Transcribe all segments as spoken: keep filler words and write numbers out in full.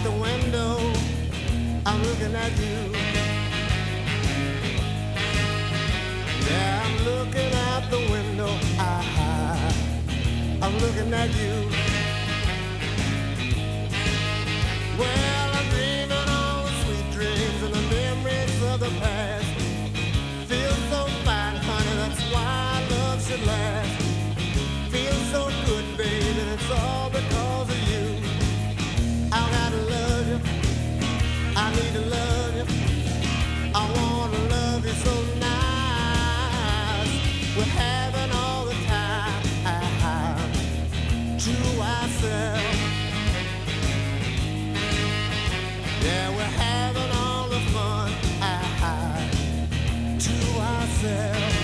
the window, I'm looking at you. Yeah, I'm looking out the window, I, I'm looking at you. Well, I'm dreaming all the sweet dreams and the memories of the past. Feel so fine, honey, that's why love should last. Feel so good, baby, and it's all because of you. I gotta love you, I need to love you, I wanna love you so nice. We're having all the time to ourselves. Yeah, we're having all the fun to ourselves.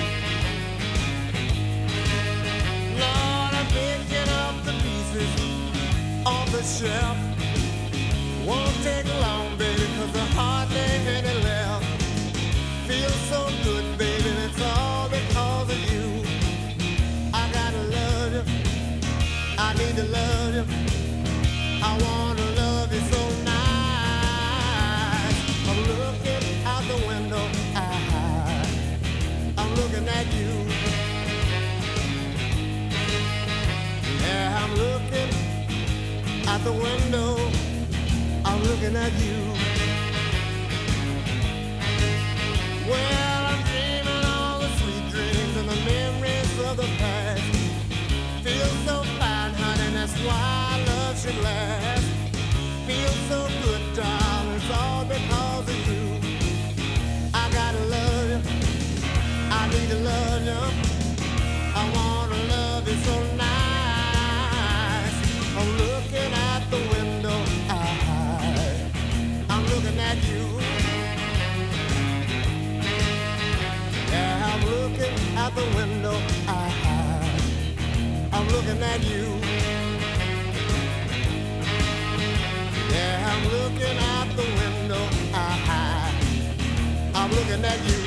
Lord, I'm picking up the pieces on the shelf. Won't take long, baby, cause there hardly any left. Feels so good, baby, and it's all because of you. I gotta love you, I need to love you, I wanna love you so nice. I'm looking out the window, I, I'm looking at you. Yeah, I'm looking out the window, I'm looking at you. Well, I'm dreaming all the sweet dreams and the memories of the past. Feel so fine, honey, that's why love should last. Feel so good, darling, it's all because of you. I gotta love you, I need to love you, I wanna love you so nice. I'm looking out the window, I, I'm looking at you. Yeah, I'm looking out the window, I, I'm looking at you. Yeah, I'm looking out the window, I, I'm looking at you.